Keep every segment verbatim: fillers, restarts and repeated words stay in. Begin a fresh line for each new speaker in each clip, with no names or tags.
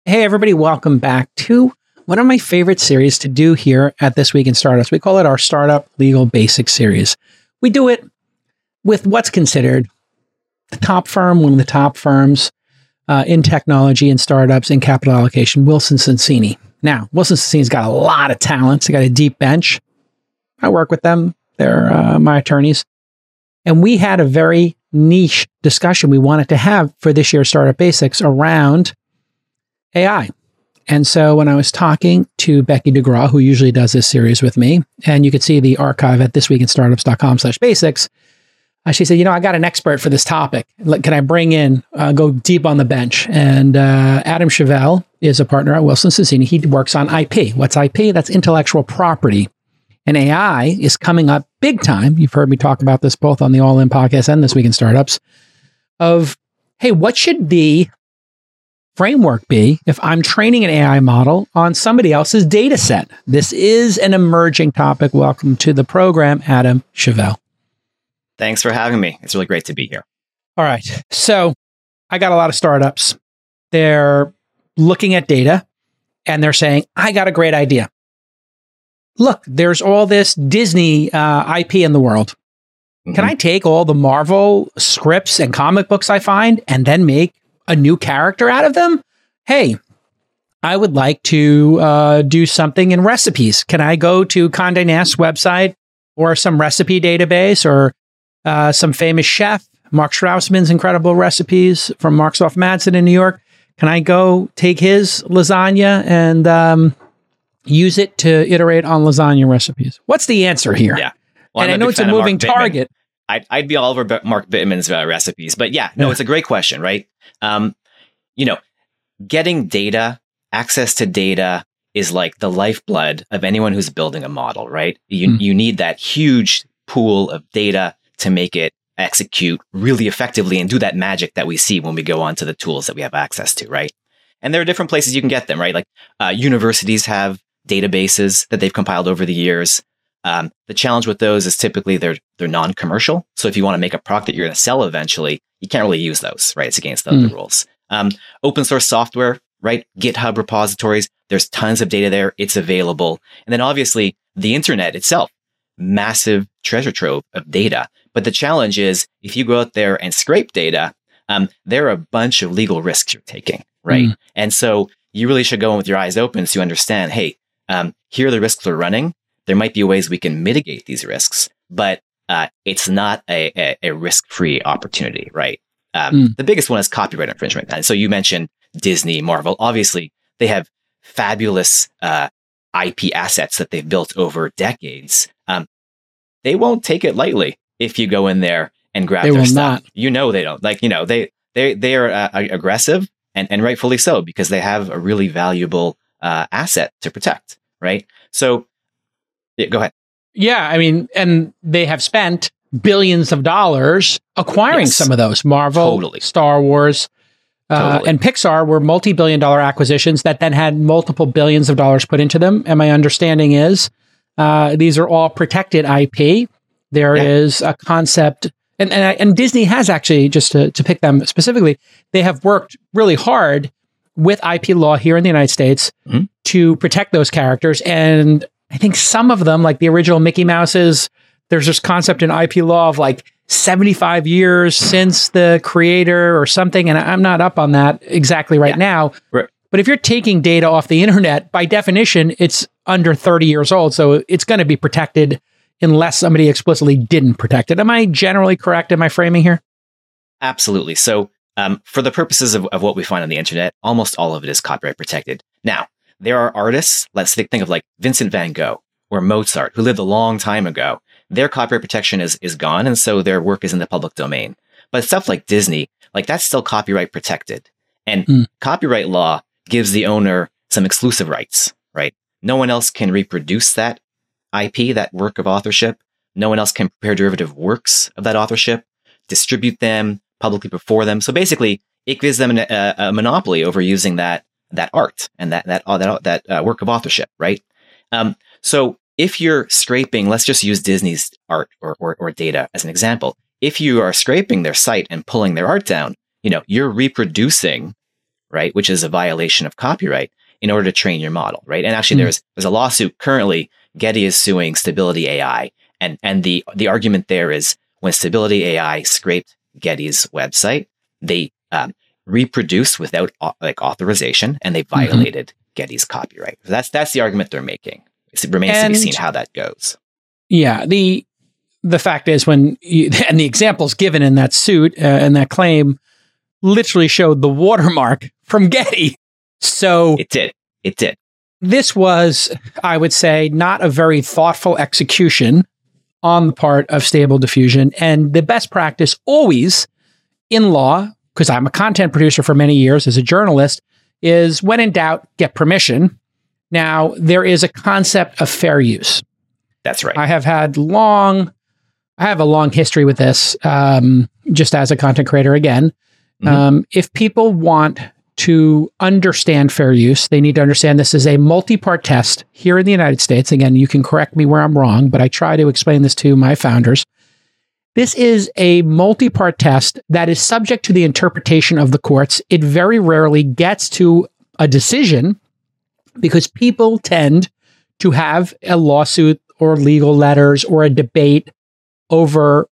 Hey, everybody, welcome back to one of my favorite series to do here at This Week in Startups. We call it our Startup Legal Basics series. We do it with what's considered the top firm, one of the top firms uh, in technology and startups and capital allocation, Wilson Sonsini. Now, Wilson Sonsini's got a lot of talents. They got a deep bench. I work with them. They're uh, my attorneys. And we had a very niche discussion we wanted to have for this year's Startup Basics around A I. And so when I was talking to Becky DeGraw, who usually does this series with me, and you can see the archive at thisweekinstartups.com slash basics, uh, she said, you know, I got an expert for this topic. Can I bring in, uh, go deep on the bench? And uh, Adam Chevelle is a partner at Wilson Sonsini. He works on I P. What's I P? That's intellectual property. And A I is coming up big time. You've heard me talk about this both on the All In podcast and This Week in Startups of, hey, what should the framework be if I'm training an A I model on somebody else's data set? This is an emerging topic. Welcome to the program, Adam Chevelle.
Thanks for having me. It's really great to be here.
All right. So I got a lot of startups. They're looking at data and they're saying, I got a great idea. Look, there's all this Disney uh, I P in the world. Mm-hmm. Can I take all the Marvel scripts and comic books I find and then make a new character out of them? Hey, I would like to uh, do something in recipes. Can I go to Condé Nast's website or some recipe database or uh, some famous chef, Mark Strausman's incredible recipes from Mark's Off Madsen in New York? Can I go take his lasagna and um, use it to iterate on lasagna recipes? What's the answer here?
Yeah. Well,
and I know it's a moving target.
I'd, I'd be all over B- Mark Bittman's uh, recipes. But yeah, no, yeah. It's a great question, right? Um, you know, getting data, access to data is like the lifeblood of anyone who's building a model, right? You, mm. you need that huge pool of data to make it execute really effectively and do that magic that we see when we go onto the tools that we have access to, right? And there are different places you can get them, right? Like uh, universities have databases that they've compiled over the years. Um, the challenge with those is typically they're they're non-commercial. So if you want to make a product that you're going to sell eventually, you can't really use those, right? It's against the, mm. the rules. Um, open source software, right? GitHub repositories. There's tons of data there. It's available. And then obviously the internet itself, massive treasure trove of data. But the challenge is if you go out there and scrape data, um, there are a bunch of legal risks you're taking, right? Mm. And so you really should go in with your eyes open so you understand, hey, um, here are the risks we're running. There might be ways we can mitigate these risks, but uh, it's not a, a, a risk-free opportunity, right? Um, mm. The biggest one is copyright infringement. And so you mentioned Disney, Marvel. Obviously, they have fabulous uh, I P assets that they've built over decades. Um, they won't take it lightly if you go in there and grab
they
their
will
stuff.
Not.
You know they don't. Like, you know, they they they are uh, aggressive and, and rightfully so because they have a really valuable uh, asset to protect, right? So yeah, go ahead.
Yeah, I mean, and they have spent billions of dollars acquiring yes. some of those. Marvel,
totally.
Star Wars, uh, totally. and Pixar were multi-billion dollar acquisitions that then had multiple billions of dollars put into them. And my understanding is uh, these are all protected I P. There yeah. is a concept, and, and and Disney has actually, just to, to pick them specifically, they have worked really hard with I P law here in the United States mm-hmm. to protect those characters. And I think some of them, like the original Mickey Mouse's, there's this concept in I P law of like seventy-five years since the creator or something. And I'm not up on that exactly right yeah. now.
Right.
But if you're taking data off the internet, by definition, it's under thirty years old. So it's going to be protected unless somebody explicitly didn't protect it. Am I generally correct in my framing here?
Absolutely. So um, for the purposes of, of what we find on the internet, almost all of it is copyright protected. Now, there are artists, let's think, think of like Vincent van Gogh or Mozart, who lived a long time ago. Their copyright protection is, is gone, and so their work is in the public domain. But stuff like Disney, like that's still copyright protected. And mm. copyright law gives the owner some exclusive rights, right? No one else can reproduce that I P, that work of authorship. No one else can prepare derivative works of that authorship, distribute them, publicly before them. So basically, it gives them a, a monopoly over using that that art and that that uh, that, that uh, work of authorship, right? Um, so if you're scraping, let's just use Disney's art or, or or data as an example. If you are scraping their site and pulling their art down, you know, you're reproducing right, which is a violation of copyright, in order to train your model, right? And actually,
Mm.
there's there's a lawsuit currently. Getty is suing Stability A I, and and the the argument there is when Stability A I scraped Getty's website, they um, reproduced without au- like authorization, and they violated mm-hmm. Getty's copyright. So that's that's the argument they're making. It remains and, to be seen how that goes.
Yeah, the the fact is when you, and the examples given in that suit uh, and that claim literally showed the watermark from Getty. So
it did. It did.
This was, I would say, not a very thoughtful execution on the part of Stable Diffusion. And the best practice always in law, because I'm a content producer for many years as a journalist, is when in doubt, get permission. Now, there is a concept of fair use.
That's right.
I have had long, I have a long history with this, um, just as a content creator again. Mm-hmm. Um, if people want to understand fair use, they need to understand this is a multi-part test here in the United States. Again, you can correct me where I'm wrong, but I try to explain this to my founders. This is a multi-part test that is subject to the interpretation of the courts. It very rarely gets to a decision because people tend to have a lawsuit or legal letters or a debate over,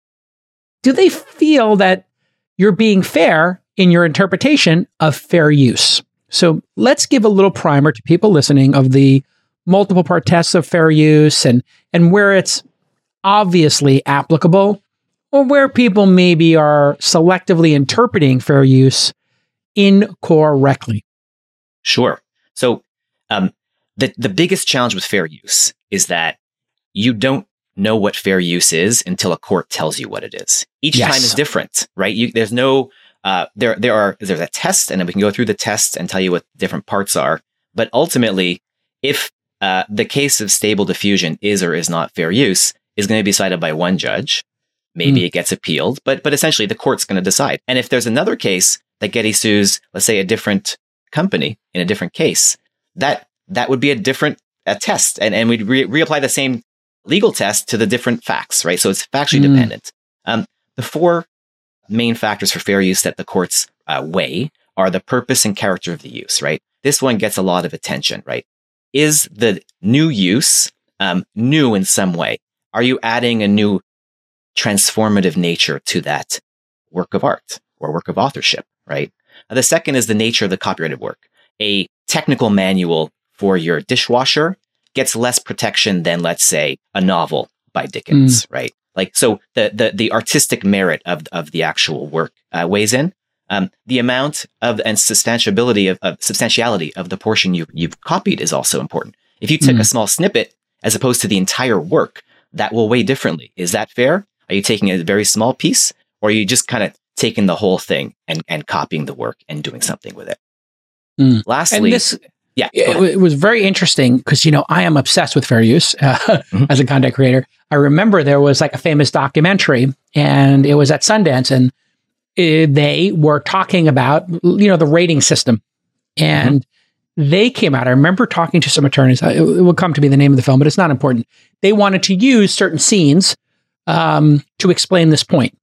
do they feel that you're being fair in your interpretation of fair use? So let's give a little primer to people listening of the multiple part tests of fair use and, and where it's obviously applicable or where people maybe are selectively interpreting fair use incorrectly.
Sure. So um, the, the biggest challenge with fair use is that you don't know what fair use is until a court tells you what it is. Each yes. time is different, right? You, there's no Uh, there, there are, there's a test, and then we can go through the test and tell you what different parts are. But ultimately, if uh, the case of Stable Diffusion is or is not fair use, is going to be decided by one judge. Maybe mm. it gets appealed, but but essentially the court's going to decide. And if there's another case that Getty sues, let's say a different company in a different case, that that would be a different uh, test, and and we'd re- reapply the same legal test to the different facts, right? So it's factually mm. dependent. Um, the four main factors for fair use that the courts uh, weigh are the purpose and character of the use, right? This one gets a lot of attention, right? Is the new use um, new in some way? Are you adding a new transformative nature to that work of art or work of authorship, right? Uh, the second is the nature of the copyrighted work. A technical manual for your dishwasher gets less protection than, let's say, a novel by Dickens, mm. right? Like, so the, the, the artistic merit of, of the actual work uh, weighs in. Um, the amount of and substantiability of, of substantiality of the portion you, you've copied is also important. If you took mm. a small snippet as opposed to the entire work, that will weigh differently. Is that fair? Are you taking a very small piece, or are you just kind of taking the whole thing and, and copying the work and doing something with it? Mm. Lastly,
and this,
yeah,
it, it was very interesting because, you know, I am obsessed with fair use uh, mm-hmm. as a content creator. I remember there was like a famous documentary, and it was at Sundance, and it, they were talking about, you know, the rating system, and mm-hmm. they came out. I remember talking to some attorneys. It, it will come to me the name of the film, but it's not important. They wanted to use certain scenes um, to explain this point,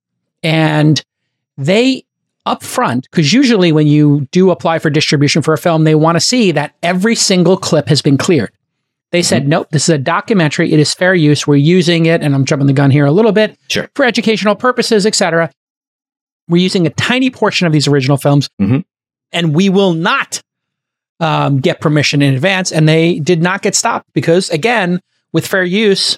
and they up front, because usually when you do apply for distribution for a film, they want to see that every single clip has been cleared. They said, mm-hmm. nope, this is a documentary. It is fair use. We're using it, and I'm jumping the gun here a little bit,
sure.
for educational purposes, et cetera. We're using a tiny portion of these original films,
mm-hmm.
and we will not um, get permission in advance. And they did not get stopped because, again, with fair use,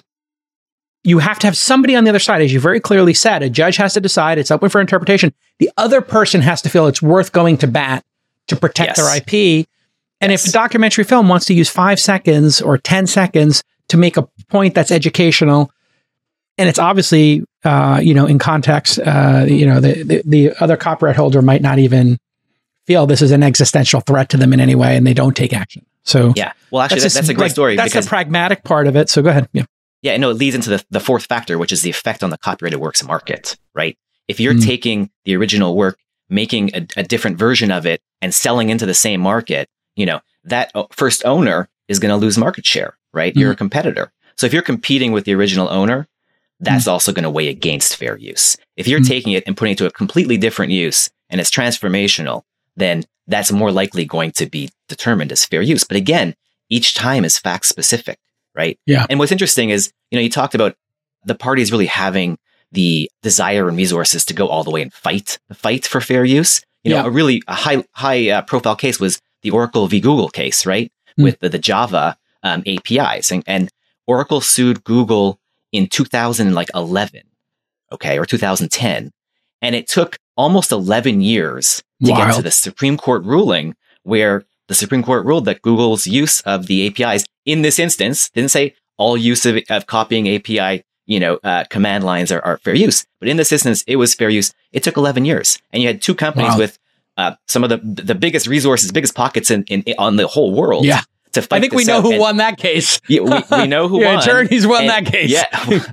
you have to have somebody on the other side, as you very clearly said. A judge has to decide. It's open for interpretation. The other person has to feel it's worth going to bat to protect yes. their I P. And yes. if a documentary film wants to use five seconds or ten seconds to make a point that's educational, and it's obviously, uh, you know, in context, uh, you know, the, the the other copyright holder might not even feel this is an existential threat to them in any way, and they don't take action. So
yeah, well, actually, that's, that's a great
like,
story.
That's
because,
the pragmatic part of it. So go ahead. Yeah.
Yeah, no, it leads into the, the fourth factor, which is the effect on the copyrighted works market, right? If you're mm. taking the original work, making a, a different version of it, and selling into the same market, you know, that first owner is going to lose market share, right? Mm. You're a competitor. So if you're competing with the original owner, that's mm. also going to weigh against fair use. If you're mm. taking it and putting it to a completely different use and it's transformational, then that's more likely going to be determined as fair use. But again, each time is fact specific, right?
Yeah.
And what's interesting is, you know, you talked about the parties really having the desire and resources to go all the way and fight the fight for fair use. You know,
Yeah.
a really a high high uh, profile case was the Oracle v Google case, right?
Mm.
With the, the Java um, A P Is, and, and Oracle sued Google in two thousand eleven, okay, or two thousand ten, and it took almost eleven years to
Wild.
get to the Supreme Court ruling, where the Supreme Court ruled that Google's use of the A P Is in this instance didn't say all use of, of copying A P I, you know, uh, command lines are, are fair use, but in this instance, it was fair use. It took eleven years, and you had two companies
Wow.
with uh, some of the the biggest resources, biggest pockets in, in on the whole world.
Yeah.
To fight
I think
this
we know
out.
who
And-
won that case.
Yeah, we, we know who
The
won.
attorneys won
And-
that case.
Yeah.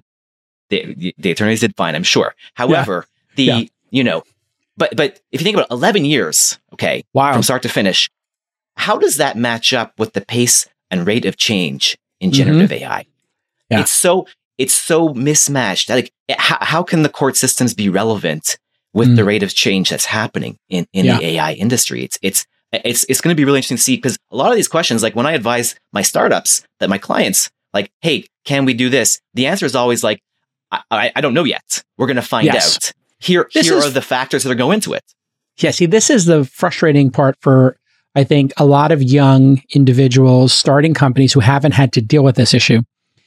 the, the attorneys did fine, I'm sure. However, the,
Yeah.
you know, but, but if you think about eleven years, okay,
Wow.
from start to finish, how does that match up with the pace and rate of change in
Mhm.
generative A I?
Yeah.
It's so, it's so mismatched. Like, how, how can the court systems be relevant with
Mm.
the rate of change that's happening in, in
Yeah.
the A I industry? It's, it's, it's, it's going to be really interesting to see, because a lot of these questions, like when I advise my startups, that my clients, like, hey, can we do this? The answer is always like, I, I, I don't know yet. We're going to find
Yes.
out. Here,
This
here
is-
are the factors that are go into it.
Yeah, see, this is the frustrating part for, I think, a lot of young individuals starting companies who haven't had to deal with this issue.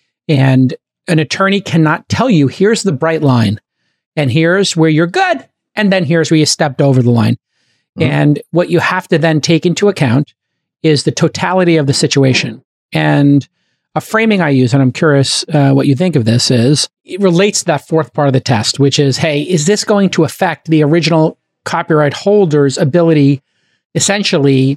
And an attorney cannot tell you, here's the bright line, and here's where you're good, and then here's where you stepped over the line.
Mhm.
And what you have to then take into account is the totality of the situation. And a framing I use, and I'm curious uh, what you think of this, is it relates to that fourth part of the test, which is, hey, is this going to affect the original copyright holder's ability, essentially,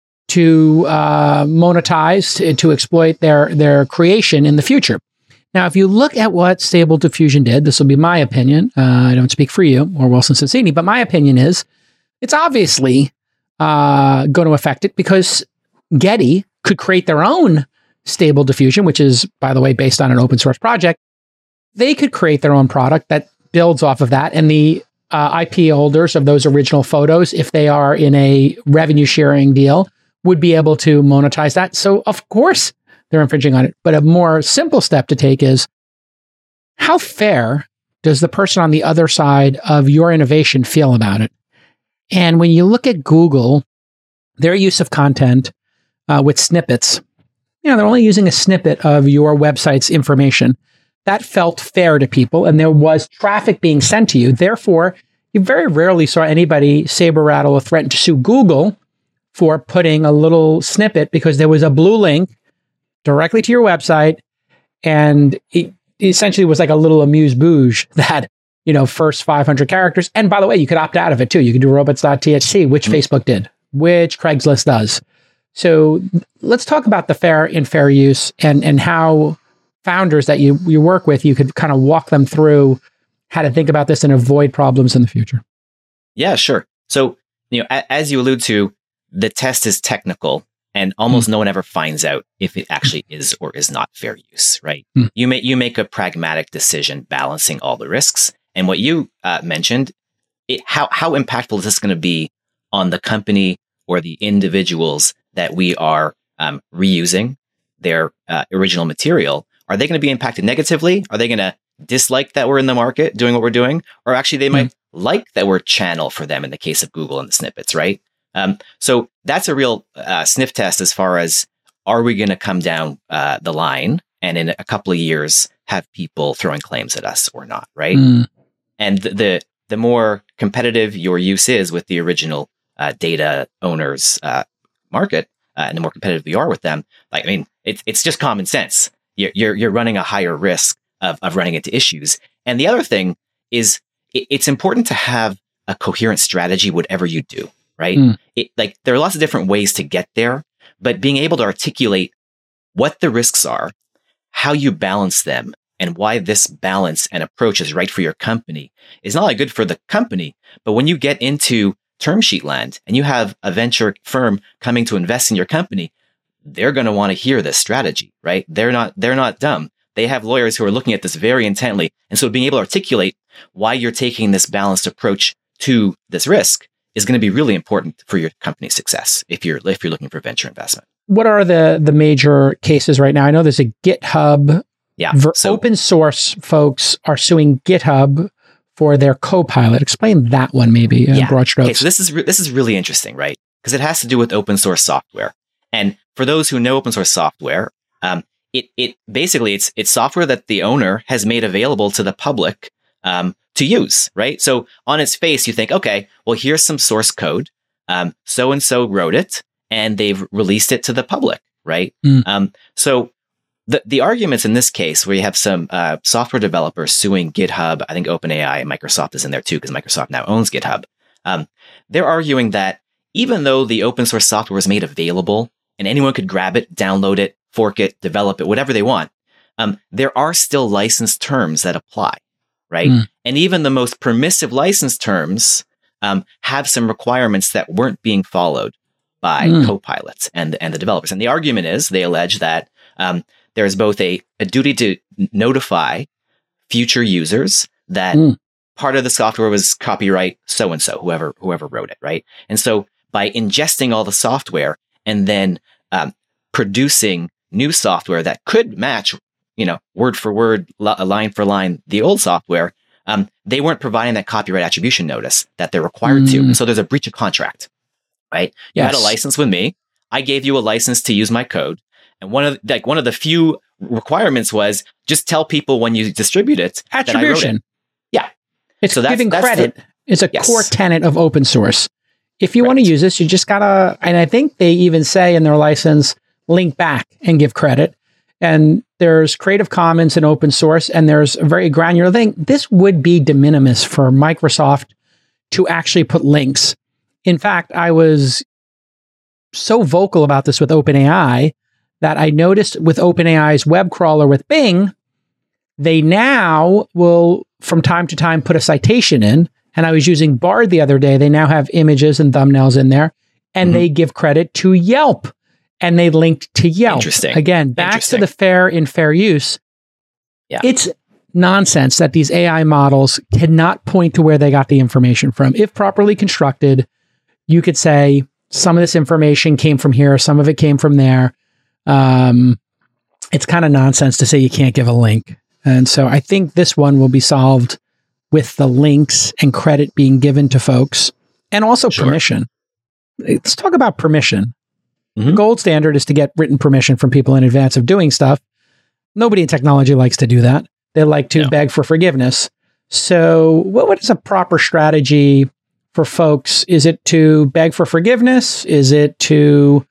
to uh, monetize, to, to exploit their, their creation in the future? Now, if you look at what Stable Diffusion did, this will be my opinion. Uh, I don't speak for you or Wilson Sonsini, but my opinion is it's obviously uh, going to affect it, because Getty could create their own Stable Diffusion, which is, by the way, based on an open source project. They could create their own product that builds off of that. And the uh, I P holders of those original photos, if they are in a revenue sharing deal, would be able to monetize that. So, of course, they're infringing on it. But a more simple step to take is, how fair does the person on the other side of your innovation feel about it? And when you look at Google, their use of content uh, with snippets, you know, they're only using a snippet of your website's information. That felt fair to people, and there was traffic being sent to you. Therefore, you very rarely saw anybody saber rattle or threaten to sue Google for putting a little snippet, because there was a blue link directly to your website, and it essentially was like a little amuse-bouche that, you know, first five hundred characters. And by the way, you could opt out of it too. You could do robots dot t h c, which mm-hmm. Facebook did, which Craigslist does. So let's talk about the fair and fair use, and, and how founders that you, you work with, you could kind of walk them through how to think about this and avoid problems in the future.
Yeah, sure. So, you know, a- as you allude to, the test is technical, and almost mm. no one ever finds out if it actually is or is not fair use, right? Mm. You make you make a pragmatic decision balancing all the risks. And what you uh, mentioned, it, how how impactful is this going to be on the company or the individuals that we are um, reusing their uh, original material? Are they going to be impacted negatively? Are they going to dislike that we're in the market doing what we're doing? Or actually they might mm. like that we're channel for them in the case of Google and the snippets, right? Um, so that's a real uh, sniff test as far as, are we going to come down uh, the line and in a couple of years have people throwing claims at us or not, right? Mm. And the, the the more competitive your use is with the original uh, data owners uh, market, uh, and the more competitive you are with them, like I mean, it's it's just common sense. You're you're, you're running a higher risk of of running into issues. And the other thing is, it, it's important to have a coherent strategy, whatever you do. Right? Mm. It, like there are lots of different ways to get there, but being able to articulate what the risks are, how you balance them, and why this balance and approach is right for your company is not only good for the company, but when you get into term sheet land and you have a venture firm coming to invest in your company, they're going to want to hear this strategy, right? They're not, they're not dumb. They have lawyers who are looking at this very intently. And so being able to articulate why you're taking this balanced approach to this risk is going to be really important for your company's success if you're if you're looking for venture investment.
What are the the major cases right now? I know there's a GitHub.
Yeah.
Ver-
so,
open source folks are suing GitHub for their Copilot. Explain that one maybe in
yeah.
broad strokes.
Okay, so this is re- this is really interesting, right? Because it has to do with open source software. And for those who know open source software, um, it it basically it's it's software that the owner has made available to the public um, to use, right? So on its face, you think, okay, well, here's some source code. Um, so and so wrote it, and they've released it to the public, right?
Mm.
Um, so the the arguments in this case, where you have some uh, software developers suing GitHub, I think OpenAI and Microsoft is in there too, because Microsoft now owns GitHub. Um, they're arguing that even though the open source software was made available and anyone could grab it, download it, fork it, develop it, whatever they want, um, there are still license terms that apply, right? Mm. And even the most permissive license terms um, have some requirements that weren't being followed by mm. Copilots and, and the developers. And the argument is, they allege that um, there is both a, a duty to notify future users that mm. part of the software was copyright so-and-so, whoever whoever wrote it, right? And so by ingesting all the software and then um, producing new software that could match, you know, word for word, line for line, the old software, um, they weren't providing that copyright attribution notice that they're required mm. to. And so there's a breach of contract, right? You yes. had a license with me. I gave you a license to use my code. And one of like one of the few requirements was just tell people when you distribute it
attribution.
That I wrote it. Yeah.
It's
so that's,
giving
that's
credit.
The,
it's a
yes.
core tenet of open source. If you
right.
want to use this, you just gotta, and I think they even say in their license, link back and give credit. And there's Creative Commons and open source, and there's a very granular thing. This would be de minimis for Microsoft to actually put links. In fact, I was so vocal about this with OpenAI that I noticed with OpenAI's web crawler with Bing, they now will, from time to time, put a citation in. And I was using Bard the other day. They now have images and thumbnails in there, and mm-hmm. they give credit to Yelp, and they linked to Yelp.
Interesting.
Again, back
Interesting.
to the fair in fair use.
Yeah.
It's nonsense that these A I models cannot point to where they got the information from. If properly constructed, you could say some of this information came from here, some of it came from there. Um, it's kind of nonsense to say you can't give a link. And so I think this one will be solved with the links and credit being given to folks, and also sure. permission. Let's talk about permission. Mm-hmm. The gold standard is to get written permission from people in advance of doing stuff. Nobody in technology likes to do that. They like to no. beg for forgiveness. So what, what is a proper strategy for folks? Is it to beg for forgiveness? Is it to,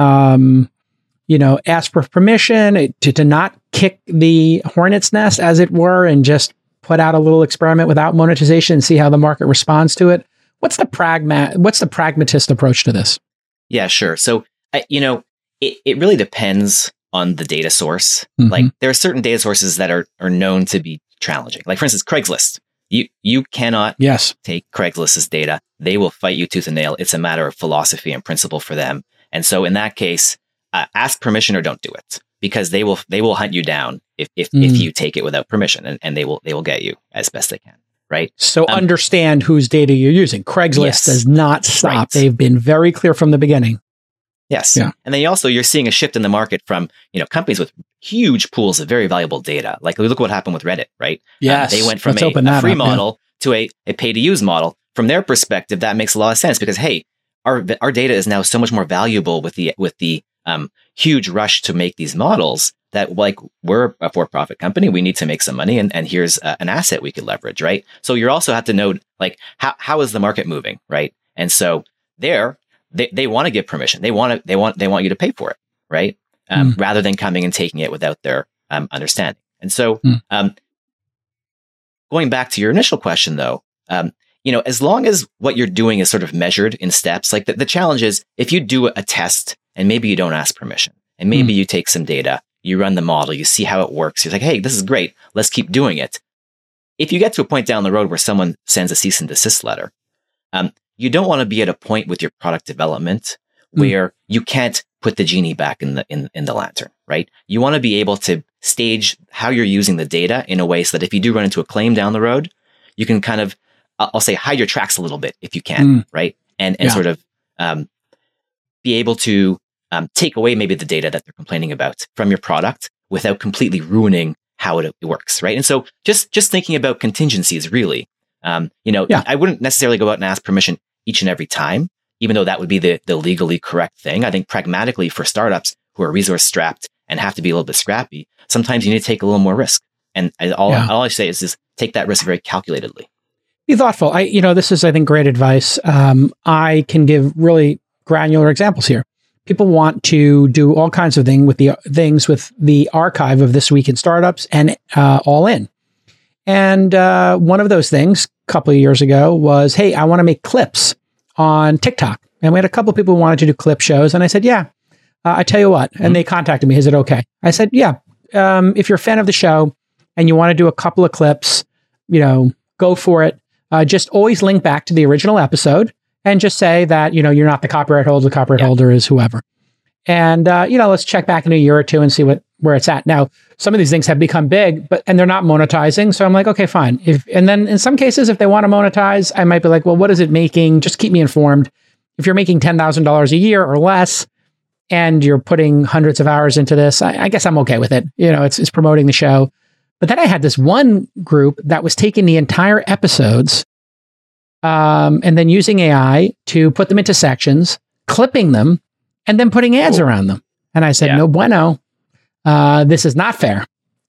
um, you know, ask for permission, to, to not kick the hornet's nest, as it were, and just put out a little experiment without monetization and see how the market responds to it? What's the pragma- What's the pragmatist approach to this?
Yeah, sure. So, uh, you know, it, it really depends on the data source. Mm-hmm. Like there are certain data sources that are, are known to be challenging. Like, for instance, Craigslist. You you cannot
yes.
take Craigslist's data. They will fight you tooth and nail. It's a matter of philosophy and principle for them. And so in that case, uh, ask permission or don't do it, because they will they will hunt you down if if, mm. if you take it without permission, and, and they will they will get you as best they can. Right.
So
um,
understand whose data you're using. Craigslist yes. does not stop. Right. They've been very clear from the beginning.
Yes.
Yeah.
And then you also, you're seeing a shift in the market from, you know, companies with huge pools of very valuable data. Like, look what happened with Reddit, right?
Yes.
Um, they went from
Let's
a, a free
up,
model
yeah.
to a, a pay to use model. From their perspective, that makes a lot of sense because, hey, our our data is now so much more valuable with the with the um, huge rush to make these models that, like, we're a for-profit company. We need to make some money, and, and here's uh, an asset we could leverage, right? So you also have to know, like, how how is the market moving, right? And so there, they, they want to give permission. They want to they want they want you to pay for it, right? Um, mm. Rather than coming and taking it without their um, understanding. And so, mm. um, going back to your initial question, though, um, you know, as long as what you're doing is sort of measured in steps, like the, the challenge is if you do a test and maybe you don't ask permission, and maybe mm. you take some data, you run the model, you see how it works. You're like, hey, this is great. Let's keep doing it. If you get to a point down the road where someone sends a cease and desist letter, um, you don't want to be at a point with your product development where mm. you can't put the genie back in the in, in the lantern, right? You want to be able to stage how you're using the data in a way so that if you do run into a claim down the road, you can kind of, I'll say, hide your tracks a little bit if you can, mm. right? and, and
Yeah.
sort of um, be able to um, take away maybe the data that they're complaining about from your product without completely ruining how it, it works, right? And so just just thinking about contingencies, really, um, you know,
Yeah.
I wouldn't necessarily go out and ask permission each and every time, even though that would be the, the legally correct thing. I think pragmatically for startups who are resource strapped and have to be a little bit scrappy, sometimes you need to take a little more risk. And I, all,
Yeah.
all I say is, is take that risk very calculatedly.
Be thoughtful. I, you know, this is, I think, great advice. Um, I can give really granular examples here. People want to do all kinds of thing with the things with the archive of This Week in Startups and uh, All In. And uh, one of those things a couple of years ago was, hey, I want to make clips on TikTok. And we had a couple of people who wanted to do clip shows. And I said, yeah, uh, I tell you what. And mm-hmm. they contacted me. Is it okay? I said, yeah. Um, if you're a fan of the show and you want to do a couple of clips, you know, go for it. Uh, just always link back to the original episode and just say that, you know, you're not the copyright holder. The copyright yeah. holder is whoever. And, uh, you know, let's check back in a year or two and see what where it's at. Now, some of these things have become big, but and they're not monetizing. So I'm like, okay, fine. If and then in some cases, if they want to monetize, I might be like, well, what is it making? Just keep me informed. If you're making ten thousand dollars a year or less, and you're putting hundreds of hours into this, I, I guess I'm okay with it. You know, it's it's promoting the show. But then I had this one group that was taking the entire episodes um, and then using A I to put them into sections, clipping them, and then putting ads cool. around them. And I said, yeah. no bueno, uh, this is not fair.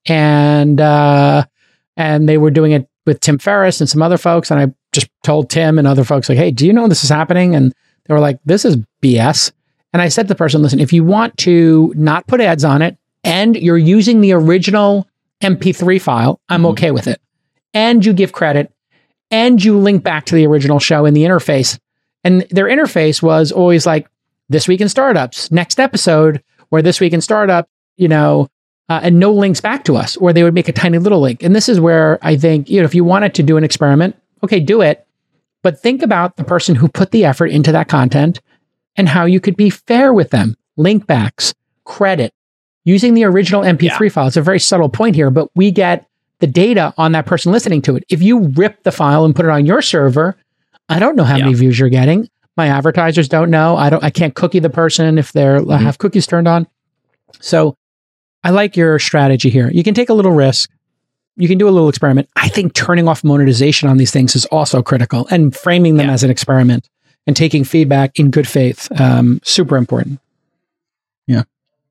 And uh, and they were doing it with Tim Ferriss and some other folks. And I just told Tim and other folks, like, hey, do you know this is happening? And they were like, this is B S. And I said to the person, listen, if you want to not put ads on it and you're using the original M P three file, I'm mm-hmm. okay with it. And you give credit and you link back to the original show in the interface. And their interface was always like, This Week in Startups, next episode, or This Week in Startup, you know, uh, and no links back to us, or they would make a tiny little link. And this is where I think, you know, if you wanted to do an experiment, okay, do it. But think about the person who put the effort into that content and how you could be fair with them. Link backs, credit, using the original M P three yeah. file. It's a very subtle point here, but we get the data on that person listening to it. If you rip the file and put it on your server, I don't know how yeah. many views you're getting. My advertisers don't know. I don't. I can't cookie the person if they're mm-hmm. have cookies turned on. So I like your strategy here. You can take a little risk. You can do a little experiment. I think turning off monetization on these things is also critical, and framing them yeah. as an experiment and taking feedback in good faith. Um, super important. Yeah.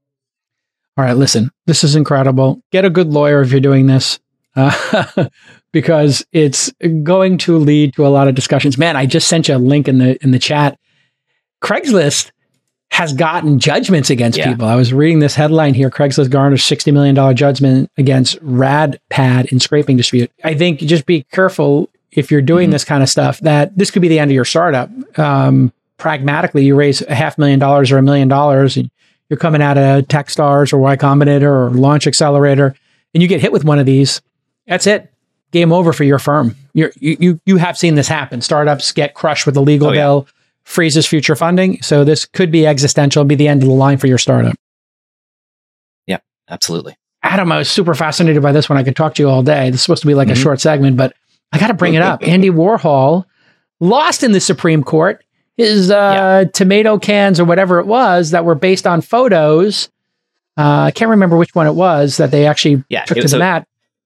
All right. Listen, this is incredible. Get a good lawyer if you're doing this. Uh, because it's going to lead to a lot of discussions. Man, I just sent you a link in the in the chat. Craigslist has gotten judgments against yeah. people. I was reading this headline here. Craigslist garnished sixty million dollars judgment against RadPad in scraping dispute. I think just be careful if you're doing mm-hmm. this kind of stuff, that this could be the end of your startup. Um, pragmatically, you raise a half million dollars or a million dollars, and you're coming out of Techstars or Y Combinator or Launch Accelerator, and you get hit with one of these. That's it. Game over for your firm. You're, you you you have seen this happen. Startups get crushed with a legal oh, yeah. bill, freezes future funding. So this could be existential, be the end of the line for your startup.
Yeah, absolutely.
Adam, I was super fascinated by this one. I could talk to you all day. This is supposed to be like mm-hmm. a short segment, but I got to bring it up. Andy Warhol lost in the Supreme Court. His uh, yeah. tomato cans or whatever it was that were based on photos. Uh, I can't remember which one it was that they actually
yeah,
took to the a- mat.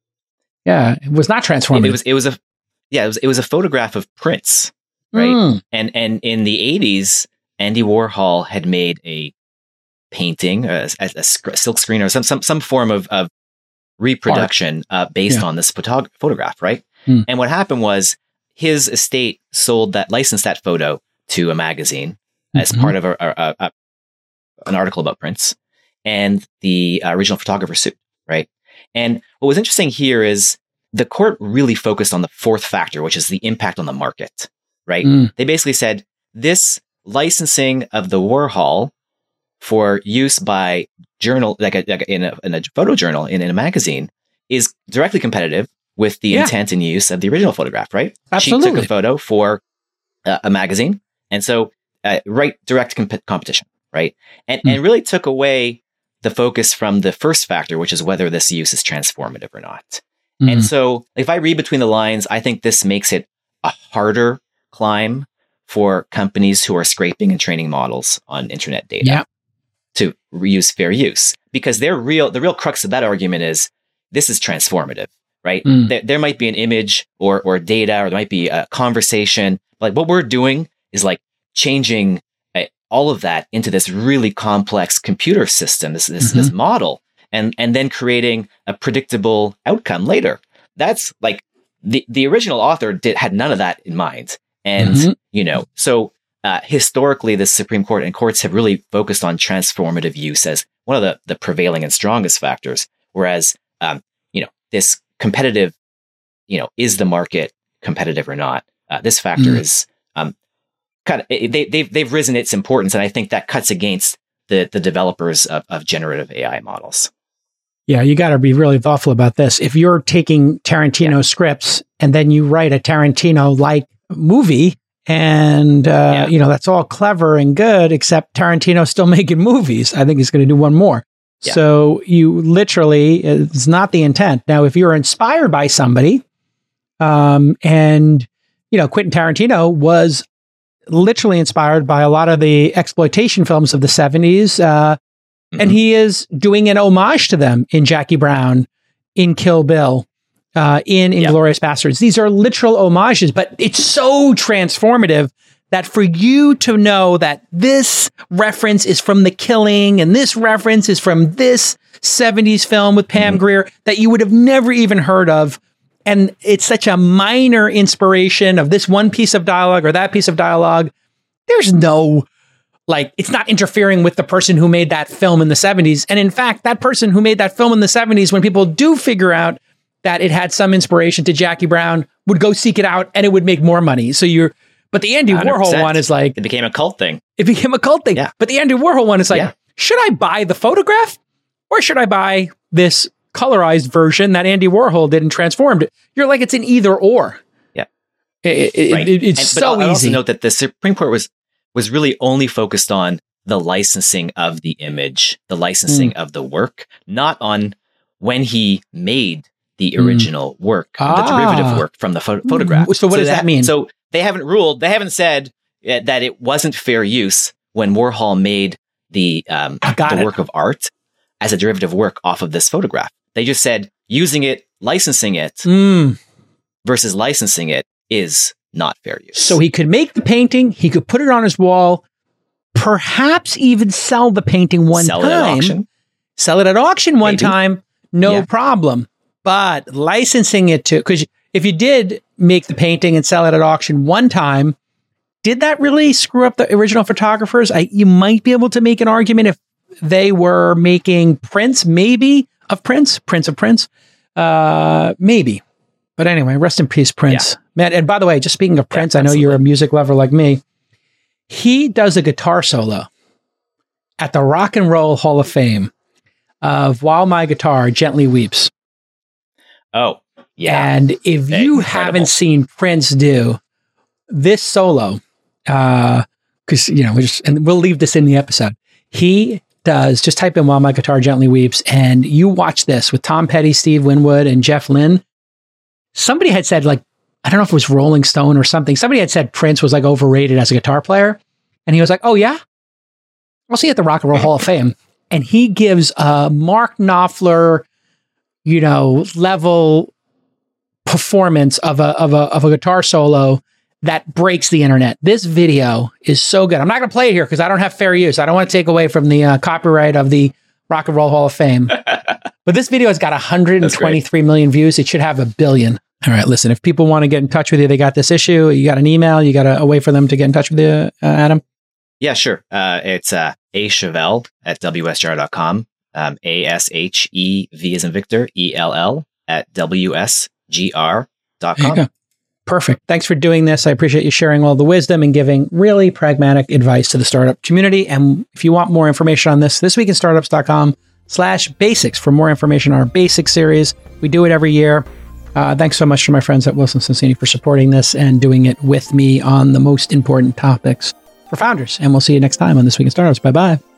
Yeah, it was not transformative.
It was it was a yeah, it was it was a photograph of Prince, right? Mm. And and in the eighties, Andy Warhol had made a painting, a, a, a silk screen, or some some some form of, of reproduction uh, based yeah. on this photog- photograph, right? Mm. And what happened was his estate sold that, licensed that photo to a magazine mm-hmm. as part of a, a, a an article about Prince, and the uh, original photographer sued, right? And what was interesting here is the court really focused on the fourth factor, which is the impact on the market, right? Mm. They basically said this licensing of the Warhol for use by journal, like, a, like in, a, in a photo journal, in, in a magazine, is directly competitive with the yeah. intent and use of the original photograph, right?
Absolutely.
She took a photo for uh, a magazine. And so, uh, right, direct comp- competition, right? And, mm. and really took away the focus from the first factor, which is whether this use is transformative or not. Mm-hmm. And so if I read between the lines, I think this makes it a harder climb for companies who are scraping and training models on internet data
Yeah.
to reuse fair use, because they're real. The real crux of that argument is this is transformative, right?
Mm.
There, there might be an image or or data, or there might be a conversation. Like what we're doing is like changing uh, all of that into this really complex computer system, this this, mm-hmm. this model, and and then creating a predictable outcome later. That's like the the original author did had none of that in mind. And, mm-hmm. you know, so uh, historically, the Supreme Court and courts have really focused on transformative use as one of the, the prevailing and strongest factors. Whereas, um, you know, this competitive, you know, is the market competitive or not? Uh, this factor mm-hmm. is um, kind of, they, they've, they've risen its importance. And I think that cuts against the, the developers of, of generative A I models.
Yeah, you got to be really thoughtful about this. If you're taking Tarantino yeah. scripts and then you write a Tarantino-like movie, and uh, yeah. you know, that's all clever and good, except Tarantino's still making movies. I think he's going to do one more. Yeah. So you literally, it's not the intent. Now, if you're inspired by somebody, um, and you know, Quentin Tarantino was literally inspired by a lot of the exploitation films of the seventies, uh, mm-hmm. and he is doing an homage to them in Jackie Brown, in Kill Bill, Uh, in Inglourious yep. Bastards. These are literal homages, but it's so transformative that for you to know that this reference is from The Killing and this reference is from this seventies film with Pam mm-hmm. Grier that you would have never even heard of. And it's such a minor inspiration of this one piece of dialogue or that piece of dialogue. There's no, like, it's not interfering with the person who made that film in the seventies. And in fact, that person who made that film in the seventies, when people do figure out that it had some inspiration to Jackie Brown, would go seek it out and it would make more money. So you're, but the Andy one hundred percent. Warhol one is like,
it became a cult thing.
It became a cult thing. Yeah. But the Andy Warhol one is like, yeah. should I buy the photograph or should I buy this colorized version that Andy Warhol did and transformed it? You're like, it's an either or.
Yeah.
It, it,
right.
it, it's
and,
so
but I'll
easy.
Also note that the Supreme Court was, was really only focused on the licensing of the image, the licensing mm. of the work, not on when he made the original mm. work, ah. the derivative work from the pho- photograph.
So what so does that, that mean?
So they haven't ruled, they haven't said uh, that it wasn't fair use when Warhol made the um, the
it.
work of art as a derivative work off of this photograph. They just said using it, licensing it
mm.
versus licensing it is not fair use.
So he could make the painting, he could put it on his wall, perhaps even sell the painting one
sell
time.
Sell it at auction.
Sell it at auction one
Maybe.
time, no yeah. problem. But licensing it to, because if you did make the painting and sell it at auction one time, did that really screw up the original photographers? I, you might be able to make an argument if they were making prints, maybe, of Prince, Prince of Prince, uh, maybe. But anyway, rest in peace, Prince. Yeah. Man, and by the way, just speaking of Prince, yeah, I know you're a music lover like me. He does a guitar solo at the Rock and Roll Hall of Fame of While My Guitar Gently Weeps.
Oh, yeah.
And if
Incredible.
you haven't seen Prince do this solo, uh, because, you know, we just, and we'll leave this in the episode. He does, just type in While My Guitar Gently Weeps, and you watch this with Tom Petty, Steve Winwood, and Jeff Lynne. Somebody had said, like, I don't know if it was Rolling Stone or something. Somebody had said Prince was like overrated as a guitar player. And he was like, oh, yeah? I'll see you at the Rock and Roll Hall of Fame. And he gives a Mark Knopfler, you know, level performance of a, of a, of a guitar solo that breaks the internet. This video is so good. I'm not going to play it here because I don't have fair use. I don't want to take away from the uh, copyright of the Rock and Roll Hall of Fame. But this video has got one hundred twenty-three million views. It should have a billion. All right, listen, if people want to get in touch with you, they got this issue, you got an email, you got a, a way for them to get in touch with you, uh, Adam?
Yeah, sure. Uh, it's uh, A Chevelle at W S G R dot com. Um, A S H E V as in Victor, E L L at W S G R dot com.
Perfect. Thanks for doing this. I appreciate you sharing all the wisdom and giving really pragmatic advice to the startup community. And if you want more information on this, this week in startups dot com slash basics for more information on our basic series. We do it every year. Uh, thanks so much to my friends at Wilson Sonsini for supporting this and doing it with me on the most important topics for founders. And we'll see you next time on This Week in Startups. Bye-bye.